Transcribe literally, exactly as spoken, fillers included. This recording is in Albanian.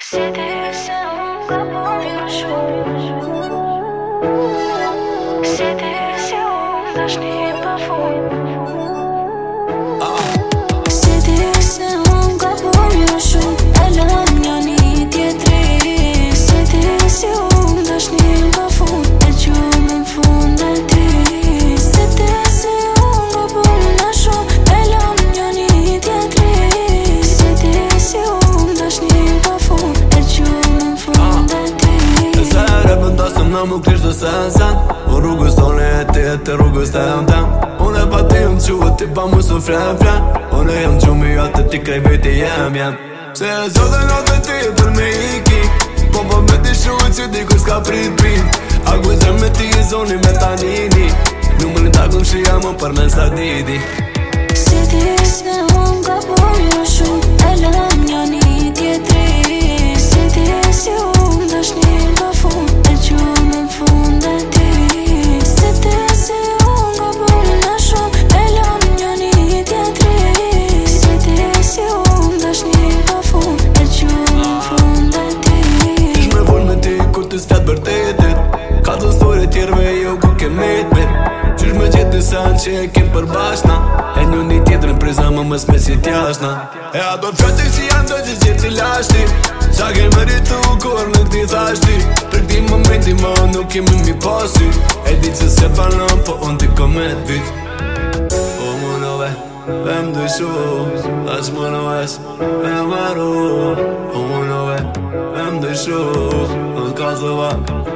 Si ti se unë ka po një shumë Si ti se unë dashni pa fund Si ti se unë ka po një shumë E lëm një një tjetri Si ti se unë dashni pa fund E gjumë në fund e ti Si ti se unë ka po një shumë E lëm një një tjetri Si ti se unë dashni pa fund Në më krish do se sen Po rrugës tonë e ti e të rrugës të jam tem Unë e pa ti jëm quë, ti pa mu su fren fren Unë e jëm gjumë i atë ti krej veti jem jem Se e zote në të ti e për me iki Po po me ti shuë që di kur s'ka prit prit A guzem me ti i zoni me tanini Nuk më në takëm shia më për men sa didi Si ti se unë ka po një shumë E lëm një një tjetri Si ti se unë dashni pa fund E gjumë në fund e ti Si ti se unë ka po një shumë E lëm një një tjetri Si ti se unë dashni pa fund E gjumë në fund e ti Ish me vonë me ti kur të s'fjat bërtetit Ka të store tjerve jo ku ke metbet Qysh me gjithë në sen që e kem përbashna E një një tjetër në priza më mës me si t'jashna E ato fjate si janë do që gjithë t'i lashti Qa ke më rritu kur në t'i thashti Për ti momenti ma nuk kemi mi pasi E di që se banon po unë t'i komet vit O munove, vem dyshu As munoves, vem maru O munove, vem dyshu Në t'kazova